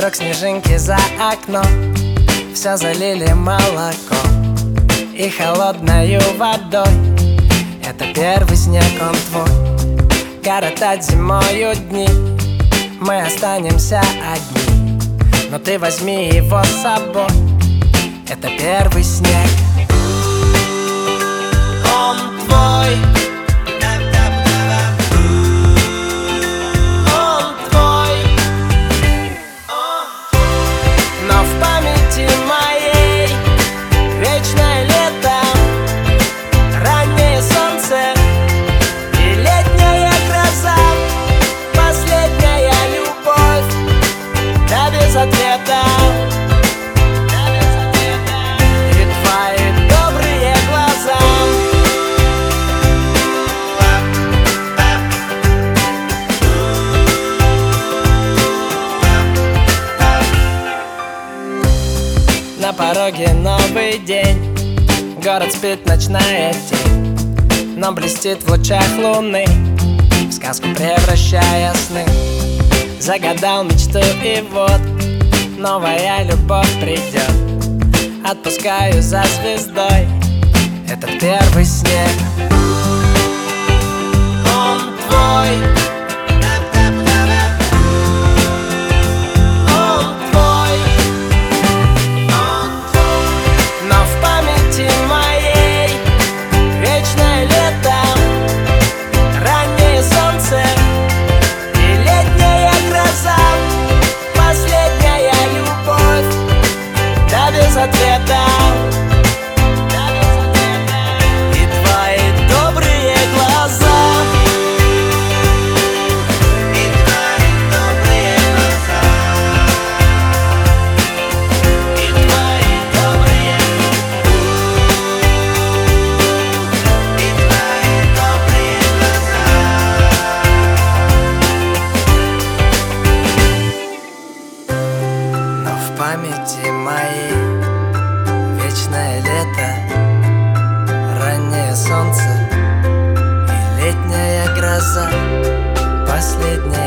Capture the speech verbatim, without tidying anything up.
Вдруг снежинки за окном все залили молоком и холодною водой. Это первый снег, он твой. Коротать зимою дни мы останемся одни, но ты возьми его с собой. Это первый снег. Он твой. Он твой. Но в памяти моей вечное лето, раннее солнце и летняя гроза, последняя любовь, да без ответа. На пороге новый день, город спит, ночная тень, но блестит в лучах луны, в сказку превращая сны. Загадал мечту, и вот новая любовь придет. Отпускаю за звездой этот первый снег. Он твой. Ответа. И твои добрые глаза. И твои добрые глаза. И твои добрые. И твои добрые глаза. Но в памяти моей вечное лето, раннее солнце и летняя гроза, последняя